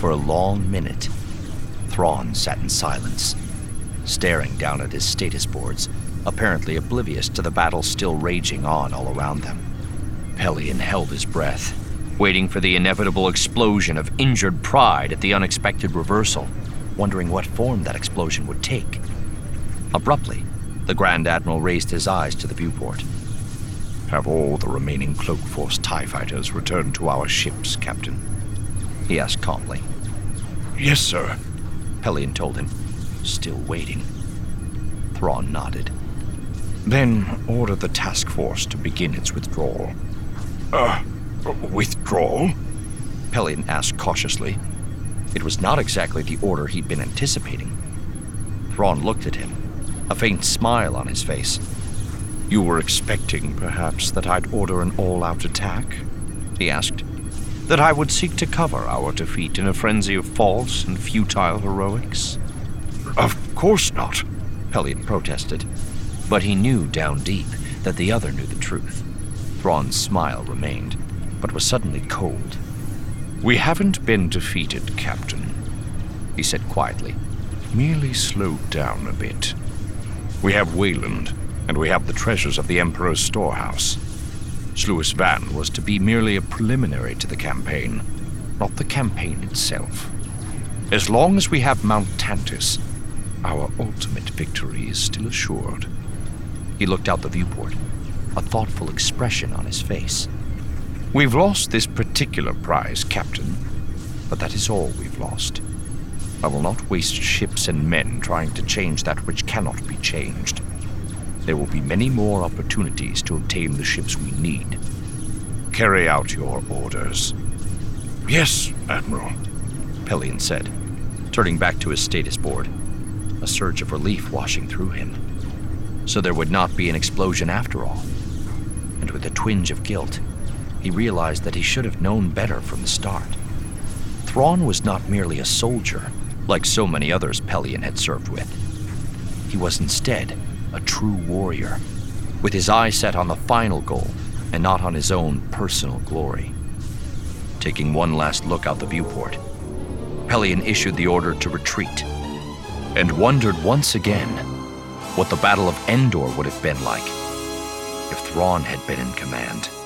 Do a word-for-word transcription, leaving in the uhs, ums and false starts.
For a long minute, Thrawn sat in silence, staring down at his status boards, apparently oblivious to the battle still raging on all around them. Pellaeon held his breath, waiting for the inevitable explosion of injured pride at the unexpected reversal, wondering what form that explosion would take. Abruptly, the Grand Admiral raised his eyes to the viewport. "Have all the remaining Cloak Force TIE fighters returned to our ships, Captain?" he asked calmly. "Yes, sir," Pellaeon told him, still waiting. Thrawn nodded. "Then order the task force to begin its withdrawal." Uh, withdrawal? Pellaeon asked cautiously. It was not exactly the order he'd been anticipating. Thrawn looked at him, a faint smile on his face. "You were expecting, perhaps, that I'd order an all-out attack?" he asked. "That I would seek to cover our defeat in a frenzy of false and futile heroics?" "Of course not," Pellaeon protested. But he knew down deep that the other knew the truth. Thrawn's smile remained, but was suddenly cold. "We haven't been defeated, Captain," he said quietly. "Merely slowed down a bit. We have Wayland, and we have the treasures of the Emperor's storehouse. Sluis Van was to be merely a preliminary to the campaign, not the campaign itself. As long as we have Mount Tantiss, our ultimate victory is still assured." He looked out the viewport, a thoughtful expression on his face. "We've lost this particular prize, Captain, but that is all we've lost. I will not waste ships and men trying to change that which cannot be changed. There will be many more opportunities to obtain the ships we need. Carry out your orders." "Yes, Admiral," Pellaeon said, turning back to his status board, a surge of relief washing through him. So there would not be an explosion after all. And with a twinge of guilt, he realized that he should have known better from the start. Thrawn was not merely a soldier, like so many others Pellaeon had served with. He was instead a true warrior, with his eye set on the final goal and not on his own personal glory. Taking one last look out the viewport, Pellaeon issued the order to retreat, and wondered once again what the Battle of Endor would have been like if Thrawn had been in command.